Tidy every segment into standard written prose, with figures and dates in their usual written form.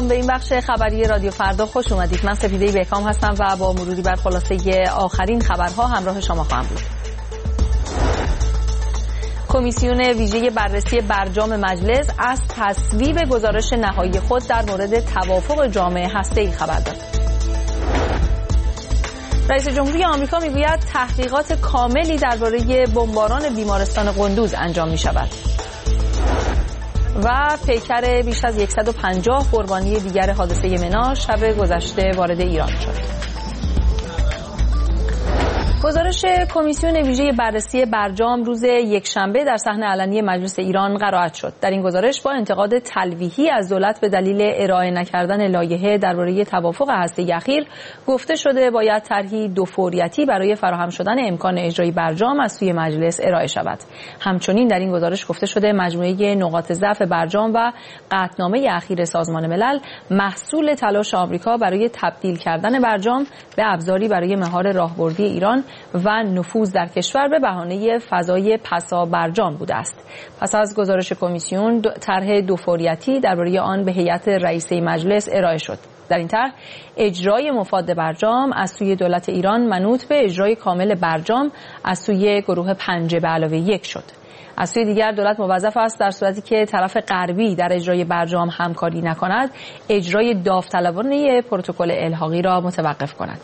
سلام، به این بخش خبری رادیو فردا خوش اومدید. من سپیده بهکام هستم و با مروری بر خلاصه آخرین خبرها همراه شما خواهم بود. کمیسیون ویژه بررسی برجام مجلس از تصویب گزارش نهایی خود در مورد توافق جامع هسته‌ای خبر داد. رئیس جمهوری آمریکا میگوید تحقیقات کاملی درباره بمباران بیمارستان قندوز انجام می شود. و پیکر بیش از 150 قربانی دیگر حادثه منا شب گذشته وارد ایران شد. گزارش کمیسیون ویژه بررسی برجام روز یکشنبه در صحن علنی مجلس ایران قرائت شد. در این گزارش با انتقاد تلویحی از دولت به دلیل ارائه نکردن لایحه درباره توافق هسته‌ای اخیر گفته شده باید طرحی دوفوریتی برای فراهم شدن امکان اجرای برجام از سوی مجلس ارائه شود. همچنین در این گزارش گفته شده مجموعه نقاط ضعف برجام و قطعنامه اخیر سازمان ملل محصول تلاش آمریکا برای تبدیل کردن برجام به ابزاری برای مهار راهبردی ایران و نفوذ در کشور به بهانه فضای پسا برجام بوده است. پس از گزارش کمیسیون طرح دوفوریتی درباره آن به هیئت رئیسه مجلس ارائه شد. در این طرح اجرای مفاد برجام از سوی دولت ایران منوط به اجرای کامل برجام از سوی گروه 5+1 شد. از سوی دیگر دولت موظف است در صورتی که طرف غربی در اجرای برجام همکاری نکند اجرای داوطلبانه پروتکل الحاقی را متوقف کند.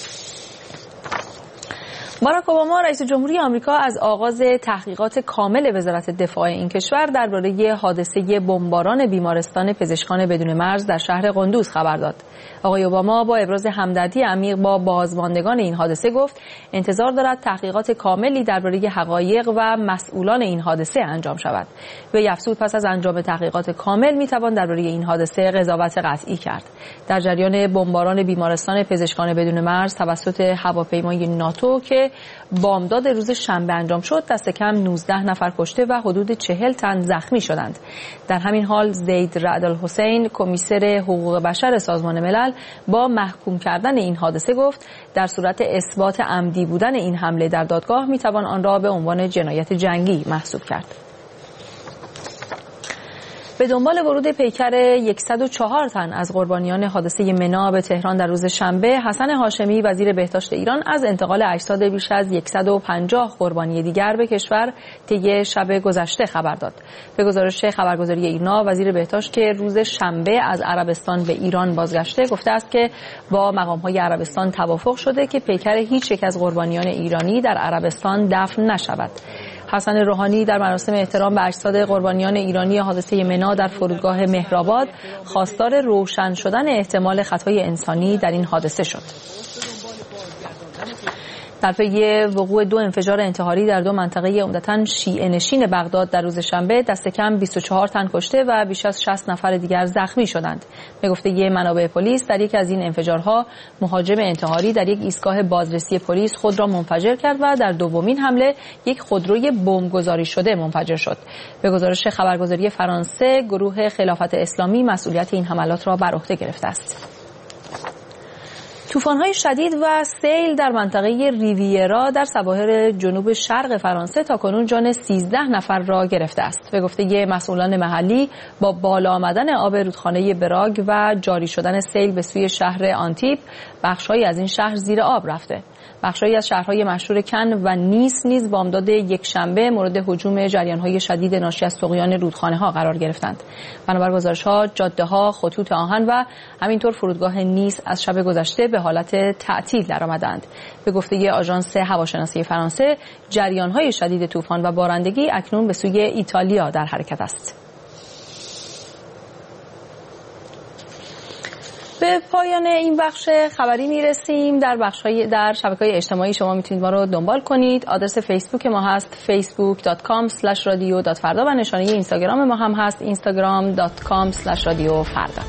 باراک اوباما رئیس جمهوری آمریکا از آغاز تحقیقات کامل وزارت دفاع این کشور درباره حادثه بمباران بیمارستان پزشکان بدون مرز در شهر قندوز خبر داد. آقای اوباما با ابراز همدردی عمیق با بازماندگان این حادثه گفت انتظار دارد تحقیقات کاملی درباره حقایق و مسئولان این حادثه انجام شود. وی افزود پس از انجام تحقیقات کامل میتوان درباره این حادثه قضاوت قطعی کرد. در جریان بمباران بیمارستان پزشکان بدون مرز توسط هواپیمای ناتو که بامداد روز شنبه انجام شد دست کم 19 نفر کشته و حدود 40 تن زخمی شدند. در همین حال زید رعد الحسین کمیسر حقوق بشر سازمان ملل با محکوم کردن این حادثه گفت در صورت اثبات عمدی بودن این حمله در دادگاه میتوان آن را به عنوان جنایت جنگی محسوب کرد. به دنبال ورود پیکر 104 تن از قربانیان حادثه منا به تهران در روز شنبه، حسن هاشمی وزیر بهداشت ایران از انتقال اجساد بیش از 150 قربانی دیگر به کشور طی شب گذشته خبر داد. به گزارش خبرگزاری ایرنا وزیر بهداشت که روز شنبه از عربستان به ایران بازگشته گفته است که با مقام‌های عربستان توافق شده که پیکر هیچ یک از قربانیان ایرانی در عربستان دفن نشود. حسن روحانی در مراسم احترام به اجساد قربانیان ایرانی حادثه منا در فرودگاه مهرآباد خواستار روشن شدن احتمال خطای انسانی در این حادثه شد. در پی وقوع 2 انفجار انتحاری در 2 منطقه عمدتاً شیعه نشین بغداد در روز شنبه دست کم 24 تن کشته و بیش از 60 نفر دیگر زخمی شدند. به گفته منابع پلیس در یکی از این انفجارها مهاجم انتحاری در یک ایستگاه بازرسی پلیس خود را منفجر کرد و در دومین حمله یک خودروی بمبگذاری شده منفجر شد. به گزارش خبرگزاری فرانسه گروه خلافت اسلامی مسئولیت این حملات را بر عهده گرفته است. طوفان‌های شدید و سیل در منطقه ریویرا در سواحل جنوب شرق فرانسه تاکنون جان 13 نفر را گرفته است. به گفته مسئولان محلی با بالا آمدن آب رودخانه براگ و جاری شدن سیل به سوی شهر آنتیپ، بخش‌هایی از این شهر زیر آب رفته. بخش‌هایی از شهرهای مشهور کن و نیس نیز بامداد یکشنبه مورد هجوم جریان‌های شدید ناشی از طغیان رودخانه‌ها قرار گرفتند. بنابر گزارش‌ها، جاده‌ها، خطوط آهن و همینطور فرودگاه نیس از شب گذشته به حالت تعطیل درآمدند. به گفته آژانس هواشناسی فرانسه، جریان‌های شدید طوفان و بارندگی اکنون به سوی ایتالیا در حرکت است. به پایان این بخش خبری میرسیم. در شبکه‌های اجتماعی شما میتونید ما رو دنبال کنید. آدرس فیسبوک ما هست facebook.com/radio.farda و نشانه اینستاگرام ما هم هست instagram.com/radiofarda.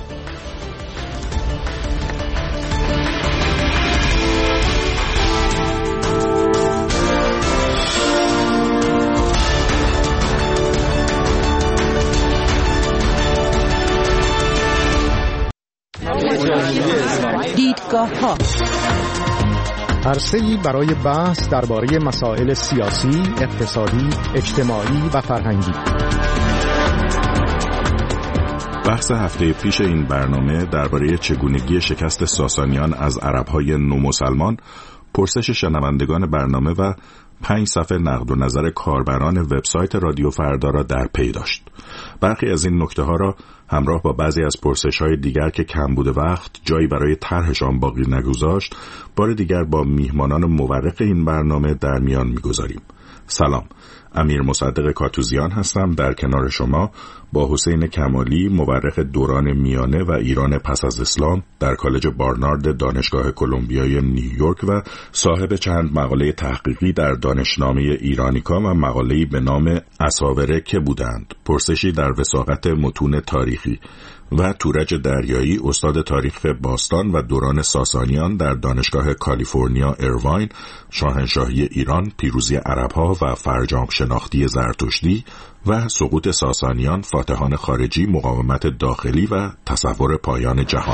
دیدگاه‌ها عرصه‌ای برای بحث درباره مسائل سیاسی، اقتصادی، اجتماعی و فرهنگی. بحث هفته پیش این برنامه درباره چگونگی شکست ساسانیان از عرب‌های نومسلمان، پرسش شنوندگان برنامه و 5 صفحه نقد و نظر کاربران وبسایت رادیو فردا را در پی داشت. برخی از این نکته ها را همراه با بعضی از پرسش های دیگر که کم بوده وقت جایی برای طرحشان باقی نگذاشت، بار دیگر با میهمانان مورخ این برنامه در میان میگذاریم. سلام، امیر مصدق کاتوزیان هستم در کنار شما با حسین کمالی، مورخ دوران میانه و ایران پس از اسلام در کالج بارنارد دانشگاه کلمبیای نیویورک و صاحب چند مقاله تحقیقی در دانشنامه ایرانیکا و مقاله‌ای به نام اساوره که بودند، پرسشی در وثاقت متون تاریخی، و تورج دریایی، استاد تاریخ باستان و دوران ساسانیان در دانشگاه کالیفرنیا ایرواین، شاهنشاهی ایران، پیروزی عرب‌ها و فرجام شناختی زرتشتی و سقوط ساسانیان، فاتحان خارجی، مقاومت داخلی و تصور پایان جهان.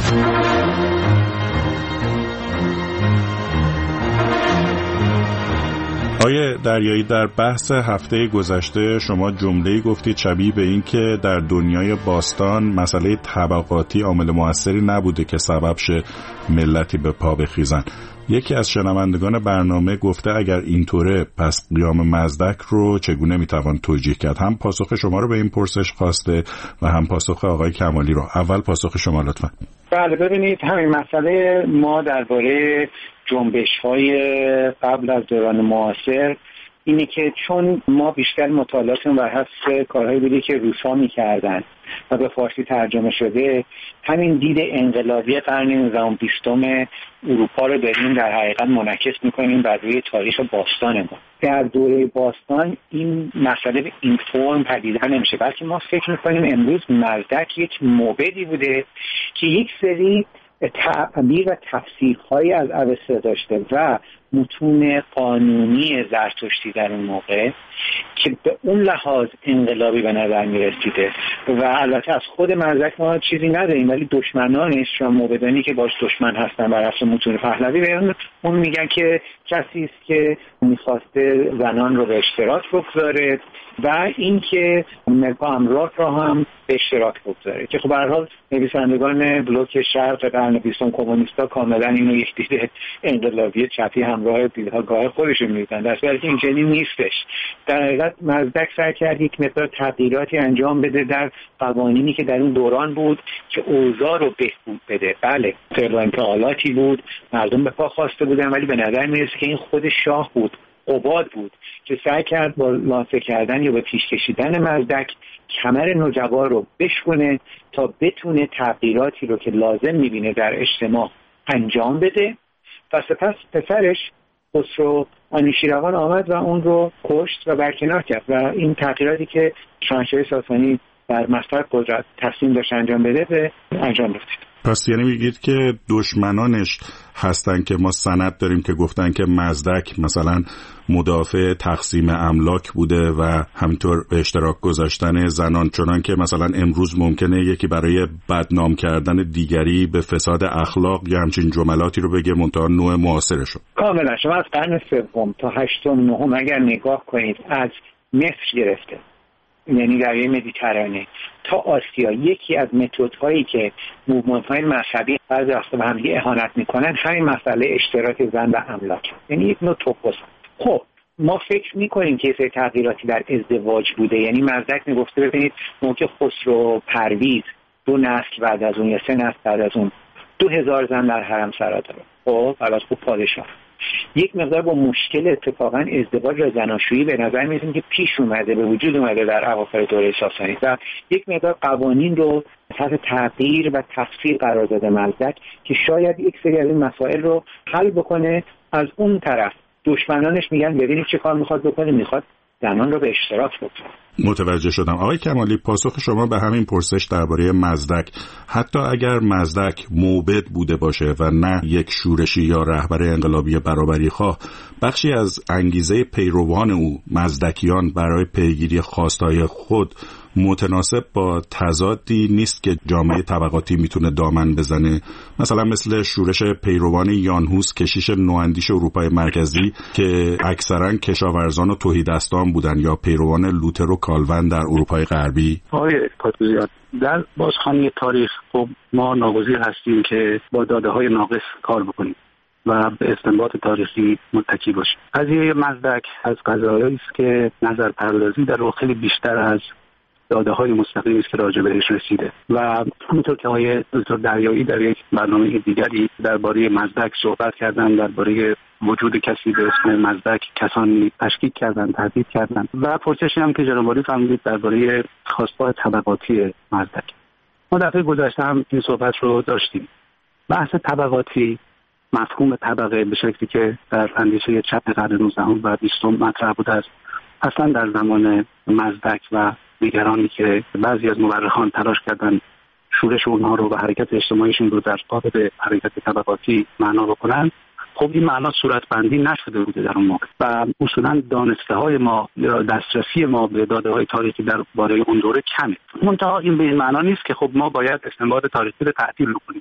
آقای دریایی، در بحث هفته گذشته شما جمله‌ای گفتید شبیه به این که در دنیای باستان مسئله طبقاتی عامل مؤثری نبوده که سبب شه ملتی به پا بخیزن. یکی از شنوندگان برنامه گفته اگر اینطوره پس قیام مزدک رو چگونه میتوان توجیه کرد؟ هم پاسخ شما رو به این پرسش خواسته و هم پاسخ آقای کمالی رو. اول پاسخ شما لطفا. بله، ببینید همین مسئله ما درباره جنبش‌های قبل از دوران معاصر اینه که چون ما بیشتر مطالعاتمون بر حسب کارهایی بوده که روس‌ها می‌کردن و به فارسی ترجمه شده، همین دید انقلابی قرن 19 اروپا رو داریم در حقیقت منعکس می‌کنیم بر روی تاریخ باستان ما. در دوره باستان این مسئله به این فرم پدیدار نمیشه، بلکه ما فکر می‌کنیم امروز مزدک یک موبدی بوده که یک سری تعبیر و تفسیرهایی از اوستا داشته و متون قانونی زرتشتی در اون موقع که به اون لحاظ انقلابی به نظر می رسیده. و البته از خود مزدک ما چیزی نداریم، ولی دشمنانش و موبدانی که باش دشمن هستن بر اساس متون پهلوی بیان اون میگن که کسی است که میخواسته زنان رو به اشتراک بگذاره و اینکه ملک املاک را هم به اشتراک بگذاره، که خب به هر حال نویسندگان بلوک شرق قرن 20 کمونیستا کاملا اینو یک دید انقلابی چپی همراه دیدگاه خودشون میدن، در صورتی که این چنین نیستش. در حقیقت مزدک سعی کرد یک مقدار تغییراتی انجام بده در قوانینی که در اون دوران بود که اوضاع رو بهبود بده. بله، فعل و انتقالاتی بود، مردم به پا خواسته بودن، ولی به نظر میرسه که این خود شاه بود، قباد بود که سعی کرد با لانسه کردن یا با پیش کشیدن مزدک کمر نوجوان رو بشکنه تا بتونه تغییراتی رو که لازم میبینه در اجتماع انجام بده. و سپس پسرش خسرو انوشیروان آمد و اون رو کشت و برکنار کرد و این تغییراتی که شاهنشاهی ساسانی در مصدر قدرت تصمیم داشت انجام بده به انجام رسید. پس یعنی میگید که دشمنانش هستن که ما سند داریم که گفتن که مزدک مثلا مدافع تقسیم املاک بوده و همینطور به اشتراک گذاشتن زنان، چنان که مثلا امروز ممکنه یکی برای بدنام کردن دیگری به فساد اخلاق یا همچین جملاتی رو بگه منتها نوع معاصرشو. کاملا شما از قرن 3 تا 8 و 9 اگر نگاه کنید، از مصر گرفته یعنی دریای مدیترانه تا آسیا، یکی از متدهایی که موومنت‌های مذهبی بعضی وقتا به هم اهانت میکنن همین مسئله اشتراک زن و املاک، یعنی یک نوع توپوس. خب ما فکر میکنیم که یه تغییراتی در ازدواج بوده، یعنی مزدک میگفته ببینید موقع خسرو پرویز 2 نسل بعد از اون یا 3 نسل بعد از اون 2000 زن در حرم سرا داره. خب البته خوب پادشاه یک مقدار با مشکل اتفاقا ازدواج و زناشویی به نظر میاد که پیش اومده، به وجود اومده در اواخر دوره ساسانی و یک مقدار قوانین رو تحت تغییر و تفسیر قرار داده مزدک که شاید یک سری از این مسائل رو حل بکنه. از اون طرف دشمنانش میگن ببینید چه کار میخواد بکنه، میخواد زنان رو به اشتراک بگذاره. متوجه شدم. آقای کمالی، پاسخ شما به همین پرسش درباره مزدک، حتی اگر مزدک موبد بوده باشه و نه یک شورشی یا رهبر انقلابی برابری خواه، بخشی از انگیزه پیروان او مزدکیان برای پیگیری خواستهای خود متناسب با تضادی نیست که جامعه طبقاتی میتونه دامن بزنه، مثلا مثل شورش پیروان یانهوس، کشیش نواندیش اروپای مرکزی که اکثرا کشاورزان و تهیدستان بودن، یا پیروان لوتر و کالون در اروپای غربی؟ آقای کاتوزیان، در بازخوانی تاریخ خب ما ناگزیر هستیم که با داده‌های ناقص کار بکنیم و به استنباط تاریخی متکی باشیم. قضیه مزدک از قضایایی است که نظر پردازی در واقع خیلی بیشتر از داده‌های مستقیمی است که راجع بهش رسیده و همونطور که آقای دکتر دریایی در یک برنامه دیگری درباره مزدک صحبت کردن، درباره وجود کسی به اسم مزدک کسانی تشکیک کردن، تهدید کردن و پرسشی هم که جناب عالی فرمودید درباره خواستگاه طبقاتی مزدک. ما دفعه گذشته هم این صحبت رو داشتیم. بحث طبقاتی، مفهوم طبقه به شکلی که در اندیشه چپ قرن 19 و 20 مطرح بوده است، اصلا در زمان مزدک و دیگرانی که بعضی از مورخان تلاش کردن شورش اونها رو و حرکت اجتماعیشون رو در قالب حرکت طبقاتی معنا بکنن، خب این معنا صورتبندی نشده بوده در اون موقع و اصولا دانسته های ما یا دسترسی ما به داده های تاریخی درباره اون دوره کمه. منتها این به این معنا نیست که خب ما باید استنباط تاریخی رو تعطیل کنیم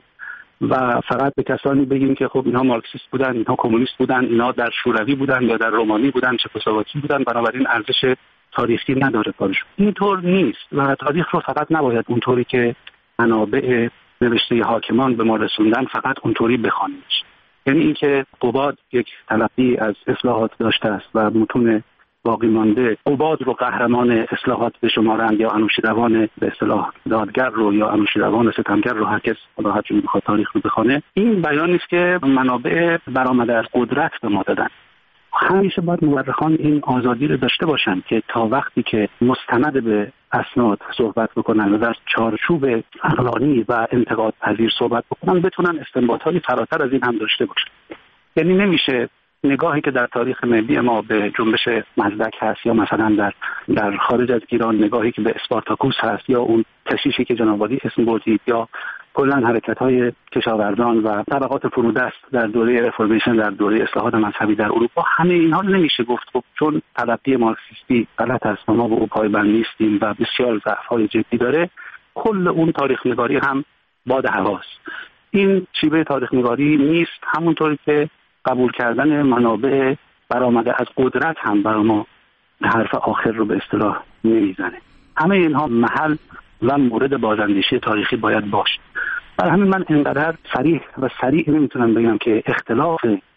و فقط به کسانی بگیم که خب اینها مارکسیست بودن، اینها کمونیست بودن، اینها در شوروی بودن یا در رومانی بودن، چکسلواکی بودن، بنابراین ارزش تاریخی نداره کارشون. اینطور نیست و تاریخ رو فقط نباید اونطوری که منابع نوشته حاکمان به ما رسوندن فقط اونطوری بخوانیم. یعنی اینکه قباد یک تلقی از اصلاحات داشته است و متون باقی مانده قباد رو قهرمان اصلاحات بشمارند یا انوشیروان به اصطلاح دادگر رو یا انوشیروان ستمگر رو، هر کس هر چی میخواد تاریخ رو بخونه، این بیان نیست که منابع برآمده از قدرت به ما دادن. همیشه باید مورخان این آزادی رو داشته باشن که تا وقتی که مستند به اسناد صحبت بکنن و در چارچوب عقلانی و انتقاد پذیر صحبت بکنن، بتونن استنباطاتی فراتر از این هم داشته باشن. یعنی نمیشه نگاهی که در تاریخ ملی ما به جنبش مزدک هست یا مثلا در خارج از ایران نگاهی که به اسپارتاکوس هست یا اون کشیشی که جناب عالی اسم بردید یا کلا حرکت‌های کشاورزان و طبقات فرودست در دوره رفورمیشن، در دوره اصلاحات مذهبی در اروپا، همه اینها رو نمیشه گفت خب چون تلقی مارکسیستی غلط است و ما به او پایبند نیستیم و بسیار ضعف‌های جدی داره، کل اون تاریخ نگاری هم باد هواست. این شیوه تاریخ نگاری نیست، همونطوری که قبول کردن منابع برآمده از قدرت هم برای ما حرف آخر رو به اصطلاح نمیزنه. همه اینها محل و مورد بازاندیشی تاریخی باید باشه. برای همین من اینقدر صریح و سریع نمیتونم بگم که اختلاف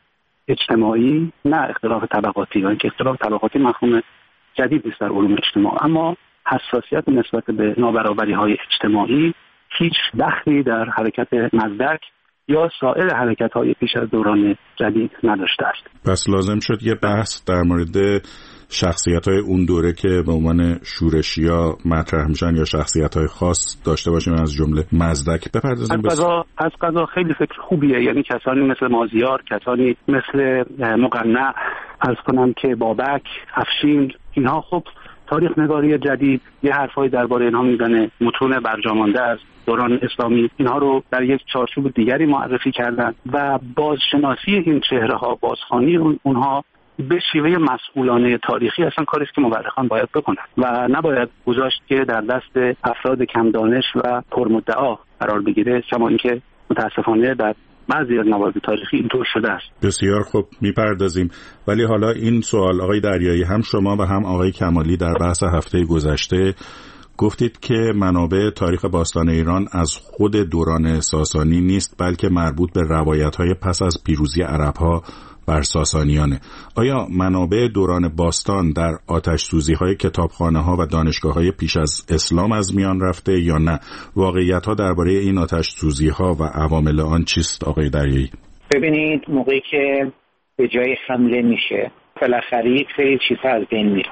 اجتماعی نه اختلاف طبقاتی، یا اینکه اختلاف طبقاتی مفهوم جدید نیست در علوم اجتماع، اما حساسیت نسبت به نابرابری‌های اجتماعی هیچ دخلی در حرکت مزدک یا سایر حرکت‌های پیش از دوران جدید نداشته است. پس لازم شد یه بحث در مورد شخصیت‌های اون دوره که به عنوان شورشی‌ها مطرح میشن یا شخصیت‌های خاص داشته باشیم، از جمله مزدک بپردازیم. از قضا خیلی فکر خوبیه، یعنی کسانی مثل مازیار، کسانی مثل مقنع، عرض کنم که بابک، افشین، اینها خب تاریخ نگاری جدید یه حرفای درباره اینها میزنه، متون برجامانده از دوران اسلامی اینها رو در یک چارچوب دیگری معرفی کردن و بازشناسی این چهره‌ها، بازخوانی اونها به شیوه مسئولانه تاریخی اصلا کاری است که مورخان باید بکنن و نباید گذاشت که در دست افراد کم دانش و پرمدعا قرار بگیره، کما اینکه متاسفانه در بعضی از موارد تاریخی اینطور شده است. بسیار خوب، میپردازیم. ولی حالا این سوال آقای دریایی، هم شما و هم آقای کمالی در بحث هفته گذشته گفتید که منابع تاریخ باستان ایران از خود دوران ساسانی نیست، بلکه مربوط به روایت‌های پس از پیروزی عرب‌ها بر ساسانیانه. آیا منابع دوران باستان در آتش سوزی‌های کتابخانه‌ها و دانشگاه‌های پیش از اسلام از میان رفته یا نه؟ واقعیت‌ها درباره این آتش سوزی‌ها و عوامل آن چیست آقای دریایی؟ ببینید، موقعی که به جای حمله میشه بالاخره خیلی چیزا از بین میره.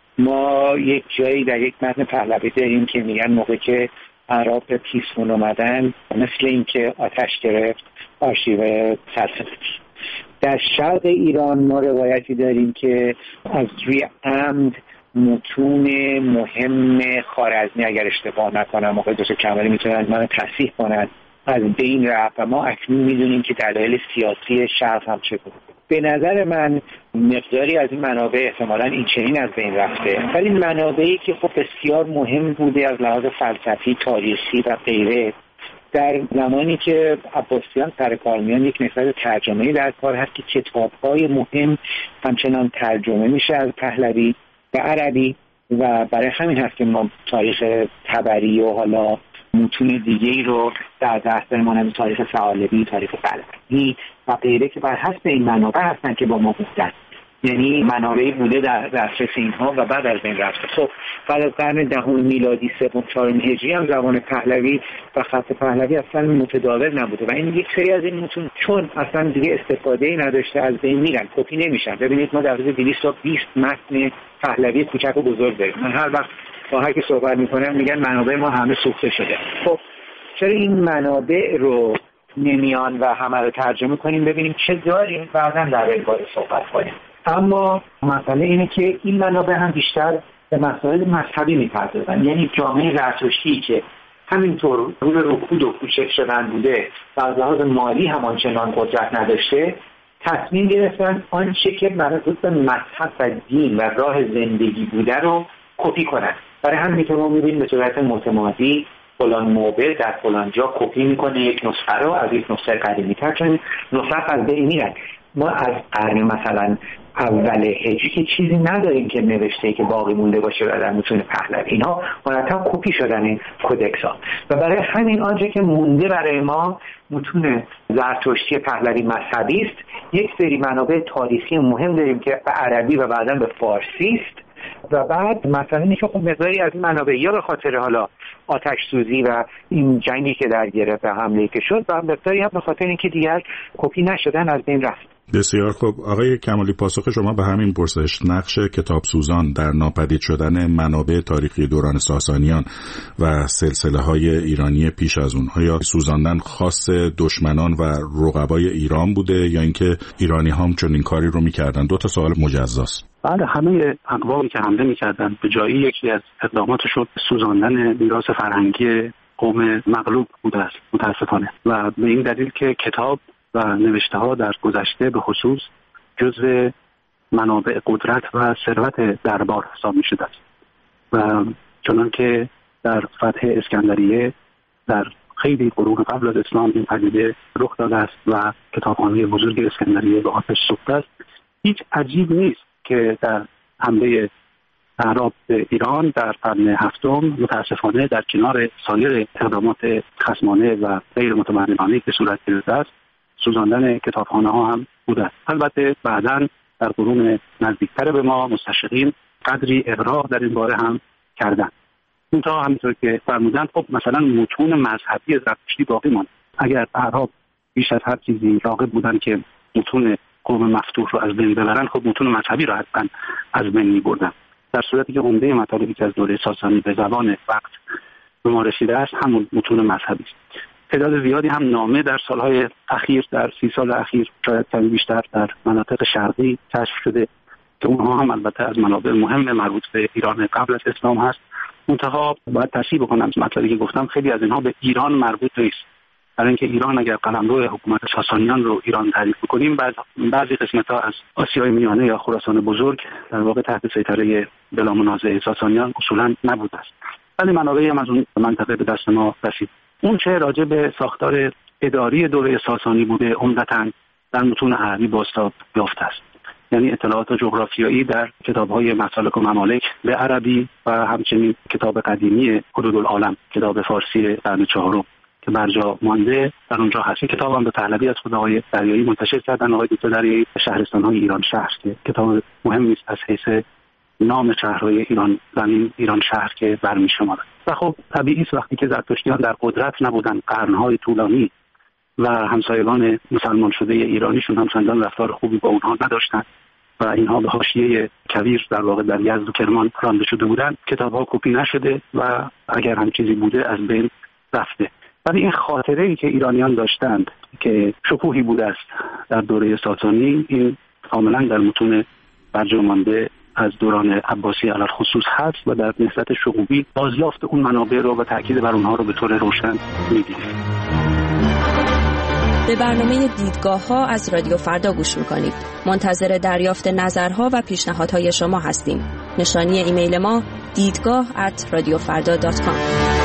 ما یک جایی در یک متن پهلوی داریم که میگن موقعی که عرب به پیسمون اومدن مثل اینکه آتش گرفت آرشیو سلطنتی. در شرق ایران ما روایتی داریم که از روی عمد متون مهم خوارزمی، اگر اشتباه نکنم موقع دکتر کمالی میتونن منو تصحیح کنن، از بین رفت و ما اکنون میدونیم که دلایل سیاسی شرق هم چه بود. به نظر من مقداری از این منابع احتمالاً این چنین از بین رفته، ولی منابعی که خب بسیار مهم بوده از لحاظ فلسفی، تاریخی و غیره، در زمانی که عباسیان سر کار میان یک نسبت ترجمه‌ای در کار هست که کتاب‌های مهم همچنان ترجمه میشه از پهلوی به عربی و برای همین هست که ما تاریخ طبری و حالا متون دیگه‌ای رو در دست داریم، مانند تاریخ ثعالبی، تاریخ بلخی و غیره که بر حسب این منابع هستن که با ما بودن، یعنی منابعی بوده در دسترس اینها و بعد از بین رفته. خب بعد از قرن دهم میلادی، سوم، چهارم هجری هم زبان پهلوی و خط پهلوی اصلا متداول نبوده و این یک سری از این متون چون اصلا دیگه استفاده‌ای نداشته از بین میرن، کپی نمیشن. ببینید ما در حدود 220 متن پهلوی کوچک و بزرگ داریم. من هر وقت با هر کی صحبت میکنم میگن منابع ما همه سوخته شده. خب چرا این منابع رو نمیان و همه رو ترجمه کنیم ببینیم چه داریم بعداً در این باره صحبت کنیم. اما مسئله اینه که این منابع هم بیشتر به مسائل مذهبی میپردازن، یعنی جامعه زرتشتی که همینطور روی رکود و کوچک شدن بوده و از لحاظ مالی هم آنچنان قدرت نداشته، تصمیم گرفتن آنچه که مربوط به مذهب و دین و راه زندگی بوده رو کپی کنن. برای همین که ما می‌بینیم به صورت متمادی فلان موبل در فلان جا کپی میکنه یک نسخه رو از یک نسخه قدیمی‌تر، چون نسخه از بین میرن. ما از قرن مثلا اول هجری که چیزی نداریم که نوشته که باقی مونده باشه و در متون پهلوی، اینها مرتب کپی شدن این کدکس‌ها و برای همین آنچه که مونده برای ما متون زرتشتی پهلوی مذهبی است. یک سری منابع تاریخی مهم داریم که به عربی و بعداً به فارسی است و بعد مثلا اینکه خب مقداری از این منابع یا به خاطر حالا آتش سوزی و این جنگی که در گرفت و حمله که شد و مقداری هم به خاطر اینکه دیگر کپی نشدن از بین رفت. بسیار خوب آقای کمالی، پاسخ شما به همین پرسش، نقش کتاب سوزان در ناپدید شدن منابع تاریخی دوران ساسانیان و سلسله‌های ایرانی پیش از اونها، یا سوزاندن خاص دشمنان و رقبای ایران بوده یا اینکه ایرانی‌ها هم چون این کاری رو می‌کردن؟ دو تا سوال مجزاست. بله، همه اقوامی که حمله می‌کردن به جایی یکی از اقداماتشون سوزاندن میراث فرهنگی قوم مغلوب بوده است متأسفانه، و به این دلیل که کتاب و نوشته ها در گذشته به خصوص جزء منابع قدرت و ثروت دربار حساب می شده است و چنان که در فتح اسکندریه در خیلی قرون قبل از اسلام این پدیده رخ داده است و کتابخانه بزرگ اسکندریه به آتش سوخته است، هیچ عجیب نیست که در حمله اعراب به ایران در قرن هفتم متاسفانه در کنار سایر اقدامات خصمانه و غیر متمدنانه که صورت گرفته است، سوزاندن کتابخانه ها هم بوده. البته بعداً در قرون نزدیکتر به ما مستشرقین قدری اغراق در این باره هم کردن. منتها همینطور که فرمودن خب مثلا متون مذهبی زرتشتی باقی ماند. اگر اعراب بیش از هر چیزی راغب بودن که متون قوم مفتوح رو از بین ببرن، خب متون مذهبی رو حتما از بین می‌بردن. در صورتی که عمده مطالبی که از دوره ساسانی به زبان وقت به ما رسیده است همون متون مذهبی است. تعداد زیادی هم نامه در سالهای اخیر، در 30 سال اخیر شاید کمی بیشتر، در مناطق شرقی کشف شده که اونها هم البته از منابع مهم مربوط به ایران قبل از اسلام هست. منتها باید تصحیح بکنم مطلبی که گفتم خیلی از اینها به ایران مربوط نیست، برای اینکه ایران اگر قلمرو حکومت ساسانیان رو ایران تعریف بکنیم، بعضی قسمت‌ها از آسیای میانه یا خراسان بزرگ در واقع تحت سیطره بلا منازع ساسانیان اصولا نبوده است، ولی منابعی هم از اون منطقه به دست ما رسید. اون چه راجع به ساختار اداری دوره ساسانی بوده عمدتاً در متون عربی بازتاب یافته است، یعنی اطلاعات جغرافیایی در کتاب‌های مسالک و ممالک به عربی و همچنین کتاب قدیمی حدودالعالم، کتاب فارسی قرن چهارم که برجا مانده در اونجا هست. کتاب هم به پهلوی از خود آقای دریایی منتشر کردن، آقای دکتر دریایی، شهرستان‌های ایران شهر، که کتاب مهمی است از حیث نام شهرهای ایران زمین، ایران شهر که برمی شمارد. و خب طبیعی است وقتی که زرتشتیان در قدرت نبودن قرنهای طولانی و همسایگان مسلمان شده ایرانیشون هم چندان رفتار خوبی با اونها نداشتن و اینها به حاشیه کویر در واقع در یزد و کرمان رانده شده بودن، کتاب‌ها کپی نشده و اگر هم چیزی بوده از بین رفته. ولی این خاطره‌ای که ایرانیان داشتند که شکوهی بوده است در دوره ساسانی، این کاملا در متون برجامانده از دوران عباسی علل خصوص هست و در نسبت شغوبی بازیافت اون منابع رو و تاکید بر اونها رو به طور روشن می‌بینیم. به برنامه دیدگاه‌ها از رادیو فردا گوش می‌کنید. منتظر دریافت نظرها و پیشنهادهای شما هستیم. نشانی ایمیل ما دیدگاه@radiofarda.com.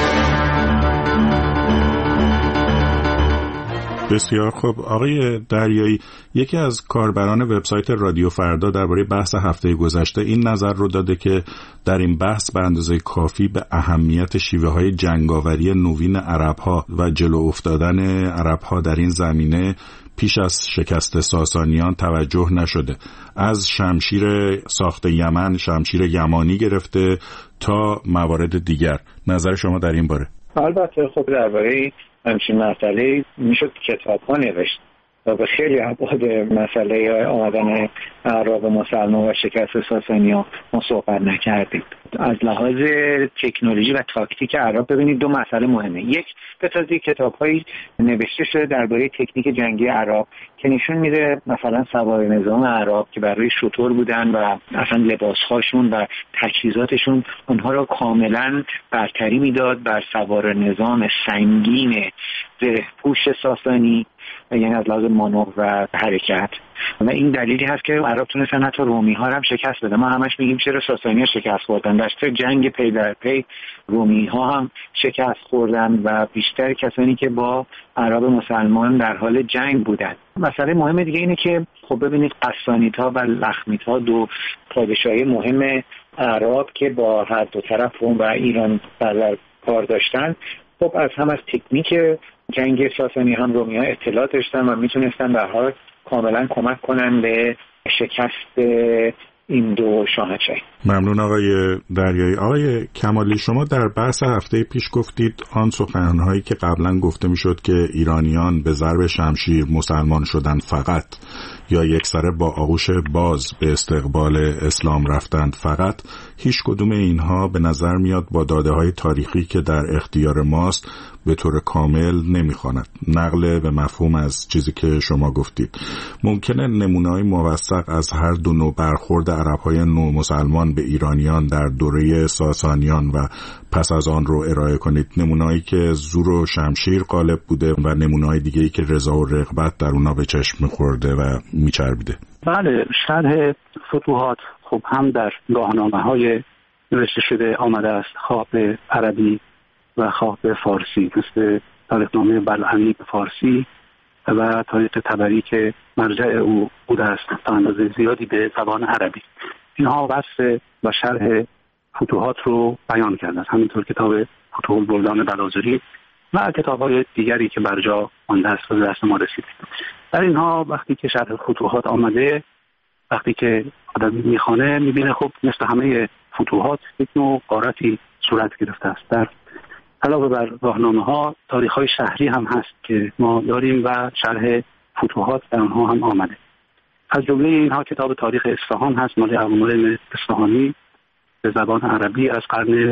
بسیار خوب. آقای دریایی، یکی از کاربران وبسایت رادیو فردا درباره بحث هفته گذشته این نظر رو داده که در این بحث به اندازه کافی به اهمیت شیوه‌های جنگاوری نوین عرب‌ها و جلو افتادن عرب‌ها در این زمینه پیش از شکست ساسانیان توجه نشده. از شمشیر ساخت یمن، شمشیر یمانی گرفته تا موارد دیگر. نظر شما در این باره؟ البته خب درباره همچین مسئله میشد کتاب‌ها نوشت و به خیلی ابعاد مسئله آمدن اعراب مسلمان و شکست ساسانیان ما صحبت نکردیم. از لحاظ تکنولوژی و تاکتیک عرب ببینید دو مسئله مهمه. یک، به تازه کتاب‌هایی نوشته شده درباره تکنیک جنگی عرب که نشون میده مثلا سوار نظام عرب که برای شتر بودن و اصلا لباس‌هاشون و تجهیزاتشون اونها را کاملا برتری میداد بر سوار نظام سنگین زره‌پوش ساسانی، یعنی از لحاظ مانور و حرکت. و این دلیلی هست که عرب تونستن حتی رومی ها هم شکست بده. ما همش میگیم چرا ساسانی ها شکست خوردن، در جنگ پی در پی رومی ها هم شکست خوردن و بیشتر کسانی که با عرب مسلمان در حال جنگ بودن. مسئله مهم دیگه اینه که خب ببینید قسانیت ها و لخمیت ها دو پادشاهی مهم عرب که با هر دو طرف روم و ایران در کار داشتن، خب از هم از تکنیک جنگ ساسانی هم رومی ها اطلاع داشتن و میتونستن در حال کاملا کمک کنن به شکست این دو شاهنشاهی. ممنون آقای دریایی. آقای کمالی، شما در بحث هفته پیش گفتید آن سخنرانی‌هایی که قبلا گفته میشد که ایرانیان به ضرب شمشیر مسلمان شدند فقط، یا یکسره با آغوش باز به استقبال اسلام رفتند فقط، هیچ کدوم اینها به نظر میاد با داده‌های تاریخی که در اختیار ماست به طور کامل نمیخواند. نقل به مفهوم از چیزی که شما گفتید. ممکنه نمونه‌های موثق از هر دو نوع برخورد عرب‌های نو مسلمان به ایرانیان در دوره ساسانیان و پس از آن رو ارائه کنید؟ نمونه‌ای که زور و شمشیر غالب بوده و نمونه‌های دیگه‌ای که رضا و رغبت در اونا به چشم می‌خورده و میچربیده. بله، شرح فتوحات خب هم در گاهنامه‌های نوشته شده آمده است، خواه به عربی و خواه به فارسی، مثل تاریخنامه بلعمی به فارسی و تاریخ طبری که مرجع او بوده است تا اندازه زیادی به زبان عربی. اینها وصف و شرح فتوحات رو بیان کرده است. همینطور کتاب فتوح البلدان بلاذری و کتاب‌های دیگری که بر جا مانده است و به دست ما رسیده. در اینها وقتی که شرح فتوحات آمده، وقتی که آدم میخوانه میبینه خب مثل همه فتوحات یک نوع غارتی صورت گرفته است. در علاوه بر راهنامه‌ها تاریخ‌های شهری هم هست که ما داریم و شرح فتوحات در آنها هم آمده. از جمله اینها کتاب تاریخ اصفهان هست، مال ابومعین اصفهانی به زبان عربی از قرن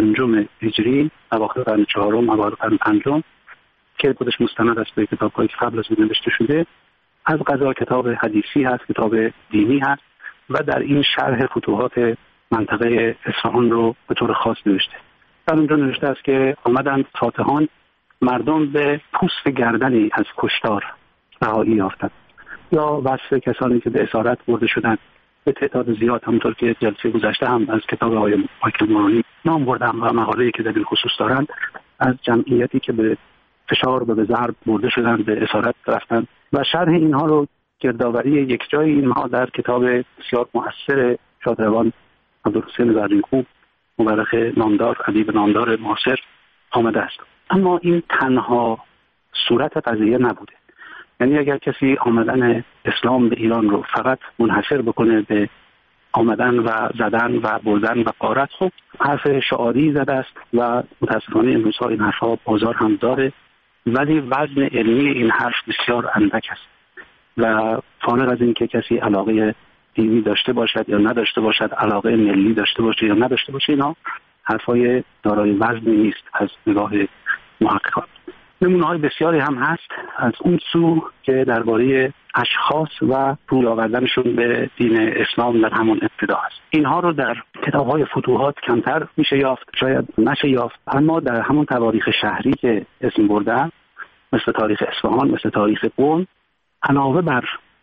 5 هجری، اواخر قرن 4، اوایل قرن 5، که خودش مستند است به کتاب‌هایی که قبل از اون نوشته شده. از قضا کتاب حدیثی هست، کتاب دینی هست و در این شرح فتوحات منطقه اصفهان رو به طور خاص نوشته. در اونجا نوشته است که آمدند فاتحان مردم به پوست گردنی از کشتار رهایی یافتند، یا وصف کسانی که به اسارت برده شدند به تعداد زیاد، همونطور که جلسه گذشته هم از کتاب آقای ماکرمانی نام بردم و مقاله‌ای که در این خصوص دارند، از جمعیتی که به فشار و به ضرب برده شدند به اسارت رفتند و شرح اینها رو گردآوری یک جای اینها در کتاب بسیار مؤثر شادروان عبدالحسین زرین‌کوب مورخ نامدار، ادیب نامدار معاصر آمده است. اما این تنها صورت قضیه نبوده. یعنی اگر کسی آمدن اسلام به ایران رو فقط منحصر بکنه به آمدن و زدن و بردن و غارت، خب حرف شعاری زده است و متاسفانه امروزها این حرفها بازار هم داره، ولی وزن علمی این حرف بسیار اندک است و فارغ از این که کسی علاقه دینی داشته باشد یا نداشته باشد، علاقه ملی داشته باشه یا نداشته باشه، اینا حرفای دارای وزنی نیست از نگاه محققان. نمونه‌های بسیاری هم هست از اون سو که درباره اشخاص و روی آوردنشون به دین اسلام در همون ابتدا است. اینها رو در کتاب‌های فتوحات کمتر میشه یافت، شاید نشه یافت، اما در همون تواریخ شهری که اسم بردم مثل تاریخ اصفهان، مثل تاریخ قم، علاوه بر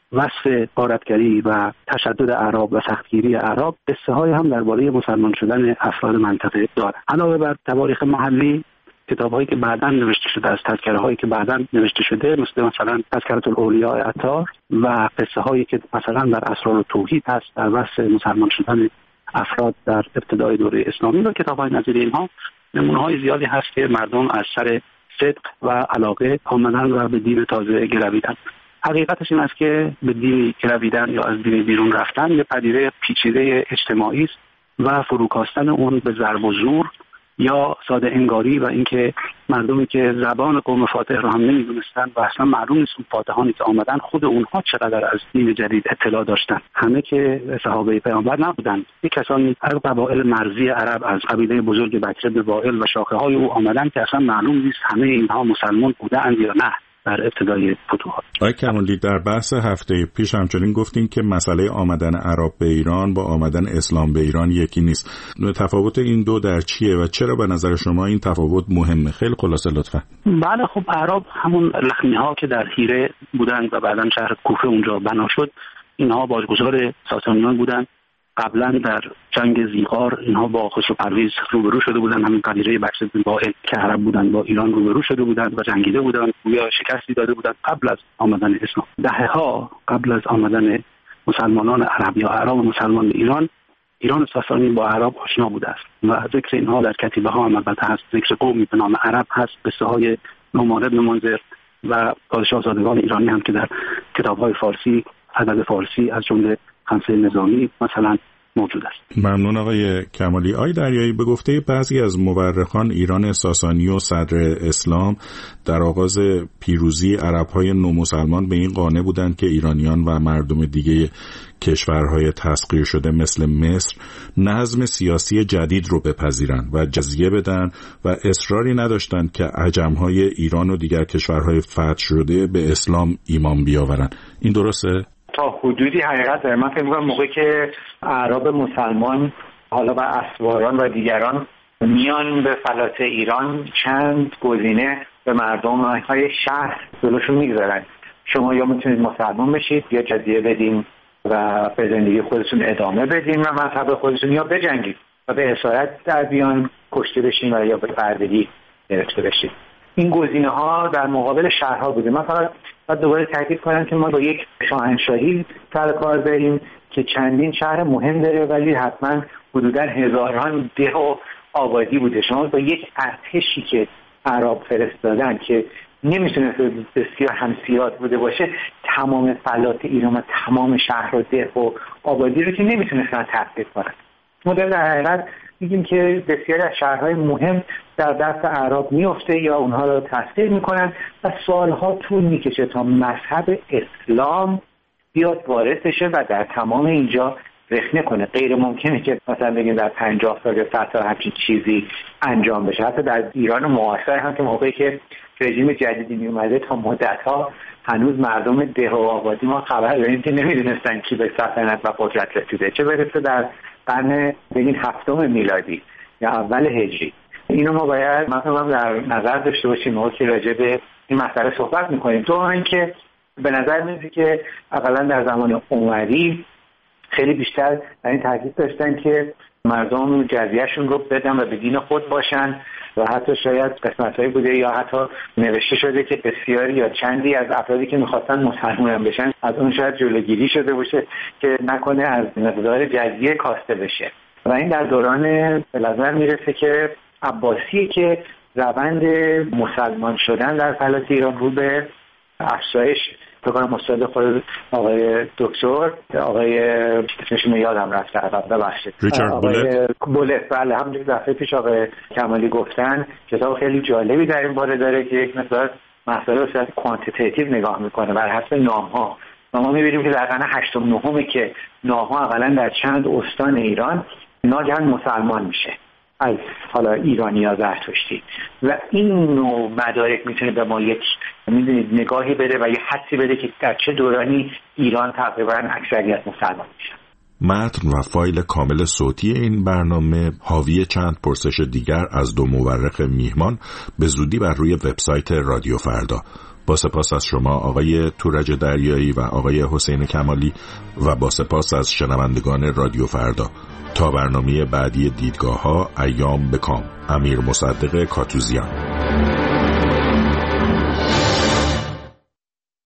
وصف غارتگری و تشدد اعراب و سختگیری اعراب، قصه های هم درباره مسلمان شدن افراد منطقه داره. علاوه بر تواریخ محلی، کتاب‌هایی که بعداً نوشته شده، از تذکره‌هایی که بعداً نوشته شده، مثلا تذکرة الاولیاء عطار و قصه‌هایی که مثلا در اسرار توحید هست در وصف مسلمان شدن افراد در ابتدای دوره اسلامی، و کتاب‌های نظیر اینها نمونه‌های زیادی هست که مردم از سر صدق و علاقه آمدن و به دین تازه گرویدن. حقیقتش این است که به دین گرویدن یا از دین بیرون رفتن یه پدیده پیچیده اجتماعی است و فروکاستن اون به ضرب و زور یا ساده انگاری و اینکه مردمی که زبان قوم فاتح رو هم نمیدونستن و اصلا معلوم نیست اون فاتحانی که آمدن خود اونها چقدر از دین جدید اطلاع داشتن. همه که صحابه پیامبر نبودن، یک کسانی از قبایل مرزی عرب از قبیله بزرگ بکر بن وائل و شاخه های او آمدن که اصلا معلوم نیست همه اینها مسلمان بودند یا نه در ابتدای فتوحات. آقای کمالی، در بحث هفته پیش همچنین گفتین که مسئله آمدن عرب به ایران با آمدن اسلام به ایران یکی نیست. تفاوت این دو در چیه و چرا به نظر شما این تفاوت مهمه؟ خیلی خلاصه لطفا. بله، خب عرب همون لخمی ها که در هیره بودند و بعداً شهر کوفه اونجا بنا شد، اینها باجگذار ساسانیان بودند. قبلا در جنگ زیغار اینها با خسرو پرویز روبرو شده بودند، همین قبیله بکر بن وائل که عرب بودند با ایران روبرو شده بودند و جنگیده بودند، گویا شکستی داده بودند قبل از آمدن اسلام. دهه‌ها قبل از آمدن مسلمانان عرب یا اعراب مسلمان به ایران ساسانی با عرب آشنا بوده است و ذکر اینها در کتیبه ها هم البته هست. ذکر قومی به نام عرب هست، قصه های نعمان بن منذر و پادشاهزادگان ایرانی هم که در کتاب‌های فارسی، ادب فارسی از جمله خمسه نظامی مثلا موجود است. ممنون آقای کمالی. آقای دریایی، به گفته بعضی از مورخان ایران ساسانی و صدر اسلام در آغاز پیروزی عرب‌های نومسلمان به این قانع بودند که ایرانیان و مردم دیگه کشورهای تسخیر شده مثل مصر نظم سیاسی جدید رو بپذیرند و جزیه بدن و اصراری نداشتند که عجم‌های ایران و دیگر کشورهای فتح شده به اسلام ایمان بیاورند. این درسته؟ تا حدودی حقیقت داره. من فکر می‌کنم موقعی که اعراب مسلمان حالا با اسواران و دیگران میان به فلات ایران، چند گزینه به مردم‌های شهر جلوشون میگذارن. شما یا میتونید مسلمان بشید یا جزیه بدین و به زندگی خودتون ادامه بدین و مذهب خودتون، یا بجنگید و به اسارت در بیان کشته بشین و یا به بردگی گرفته بشید. این گزینه‌ها در مقابل شهرها بوده. من فقط دوباره تاکید کنم که ما با یک شاهنشاهی سر کار داریم که چندین شهر مهم داره ولی حتما حدوداً هزاران ده و آبادی بوده. شما با یک ارتشی که عرب فرستادن که نمیتونه بسیار همسیات بوده باشه، تمام فلات ایران و تمام شهر و ده و آبادی رو که نمیتونستن تحقیق کنن. ما در حقیقت میگیم که بسیاری از شهرهای مهم در دست اعراب میفته یا اونها رو تسخیر میکنن و سالها طول میکشه تا مذهب اسلام بیاد وارد بشه و در تمام اینجا رخنه کنه. غیر ممکنه که مثلا بگیم در 50 سال فتح همچین چیزی انجام بشه. حتی در ایران معاصر هم که موقعی که رژیم جدیدی می اومده تا مدت‌ها هنوز مردم ده و آبادی ما خبر داریم که نمیدونستن کی به سلطنت و قدرت رسیده، چه برسه در قرن بگین 7 میلادی یا اول هجری. اینو ما باید مثلا در نظر داشته باشیم موقعی که راجع به این مسئله صحبت می‌کنیم. تو اینکه به نظر میاد که اقلا در زمان عمری خیلی بیشتر در این تاکید داشتن که مردم جزیه‌شون رو بدن و به دین خود باشن و حتی شاید قسمت‌هایی بوده یا حتی نوشته شده که بسیاری یا چندی از افرادی که می‌خواستن مسلمان بشن از اون شاید جلوگیری شده باشه که نکنه از مقدار جزیه کاسته بشه. و این در دوران به نظر میرسه که عباسی که روند مسلمان شدن در فلات ایران رو به افزایش بکنم. استاد خود آقای دکتر آقای اسمشون یادم رفته ببخشید، ریچارد بولت، بله، همونجوری دفعه پیش آقای کمالی گفتن کتاب خیلی جالبی در این باره داره که یک مقدار مسئله رو صورت کوانتیتیتیو نگاه میکنه بر حسب نام‌ها. ما می‌بینیم که در قرن 8 و 9 که نام‌ها اقلا در چند استان ایران ناگهان مسلمان میشه از حالا ایرانی‌ها زرتشتی و این نوع مدارک میتونه به ما یک نگاهی بده و یه حدسی بده که در چه دورانی ایران تقریبا اکثریت مسلمان میشه. متن و فایل کامل صوتی این برنامه حاوی چند پرسش دیگر از 2 مورخ میهمان به زودی بر روی وبسایت رادیو فردا. با سپاس از شما آقای تورج دریایی و آقای حسین کمالی و با سپاس از شنوندگان رادیو فردا. تا برنامه بعدی دیدگاه‌ها، ایام بکام. امیر مصدق کاتوزیان.